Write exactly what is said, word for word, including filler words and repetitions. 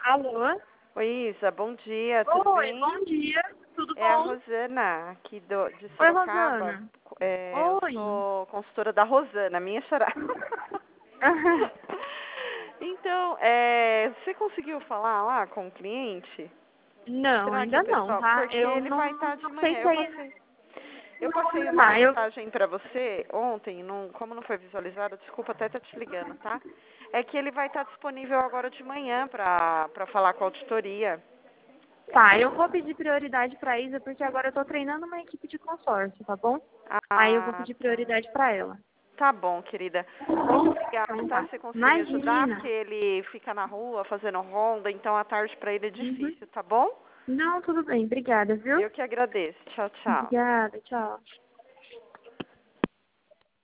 Alô? Oi, Isa, bom dia, tudo Oi, bem? bom dia. Tudo É a bom? Rosana, aqui do, de Oi, Sorocaba. Rosana. É, eu Oi. sou consultora da Rosana, minha xará. Então, é, você conseguiu falar lá com o cliente? Não, Será que o ainda não, pessoal... tá? Porque Eu ele não, vai estar de não sei manhã. se Eu aí... passei, eu passei uma Tá, eu... mensagem para você ontem, não, como não foi visualizado, desculpa até estar te ligando, tá? É que ele vai estar disponível agora de manhã para para falar com a auditoria. Tá, eu vou pedir prioridade pra Isa, porque agora eu tô treinando uma equipe de consórcio, tá bom? Aí eu vou Ah, pedir tá. prioridade pra ela. Tá bom, querida. Muito obrigada, Então tá? tá. Se você conseguir me ajudar, Imagina. porque ele fica na rua fazendo ronda, então a tarde para ele é Uhum. difícil, tá bom? Não, tudo bem. Obrigada, viu? Eu que agradeço. Tchau, tchau. Obrigada, tchau.